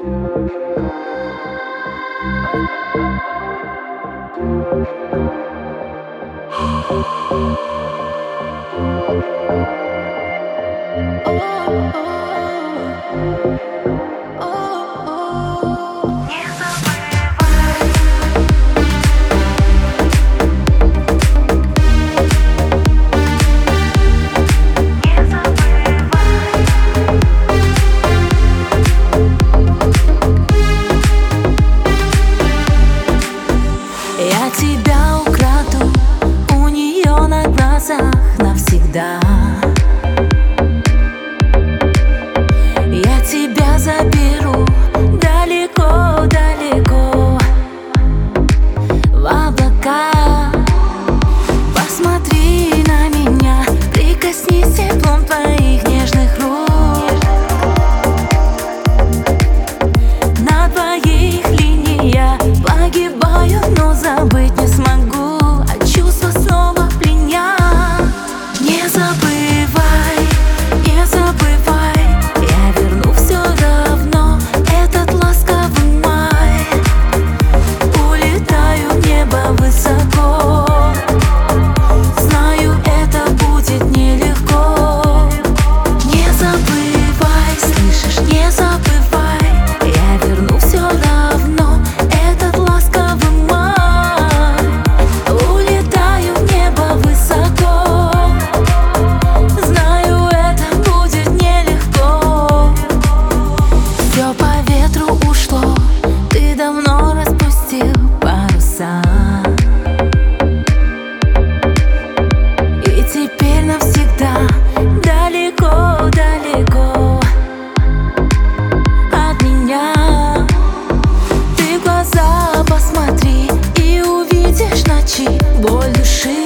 Я тебя украду у нее на глазах навсегда. Я тебя заберу далеко-далеко в облака. Посмотри на меня, прикоснись теплом твоих нежных рук. На твоих линиях погибаю, но забыть не смогу, а чувства снова пленят. Не забывай, не забывай, я верну все равно этот ласковый май. Улетаю в небо высоко, знаю, это будет нелегко. Не забывай, слышишь, не забывай, я верну все равно этот ласковый май. Улетаю в небо высоко, знаю, это будет нелегко. Все по ветру ушло, ты давно распустил паруса, и теперь навсегда далеко-далеко от меня. Ты в глаза посмотри и увидишь ночи боль души.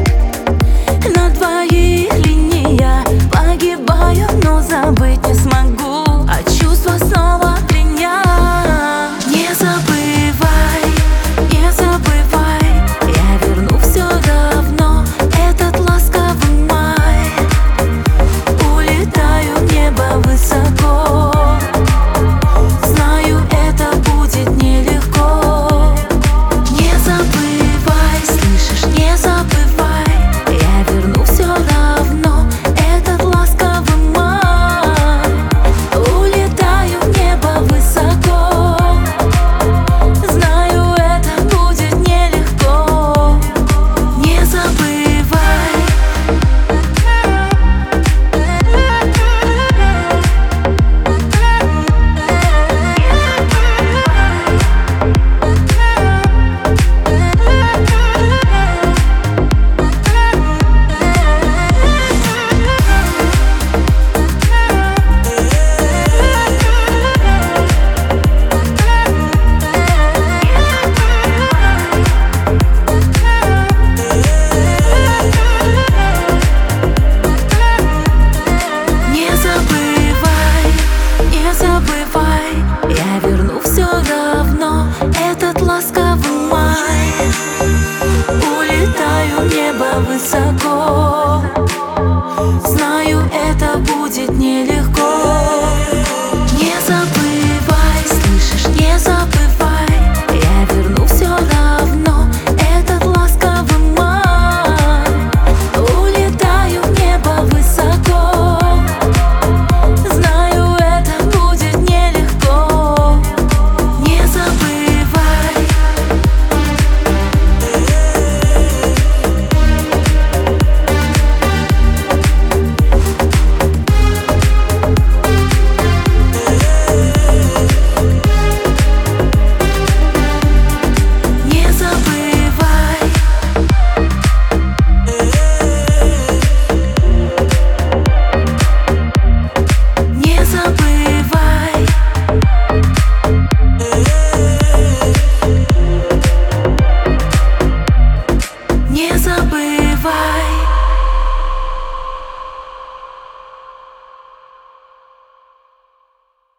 На твоих линиях погибаю, но забыть не смогу.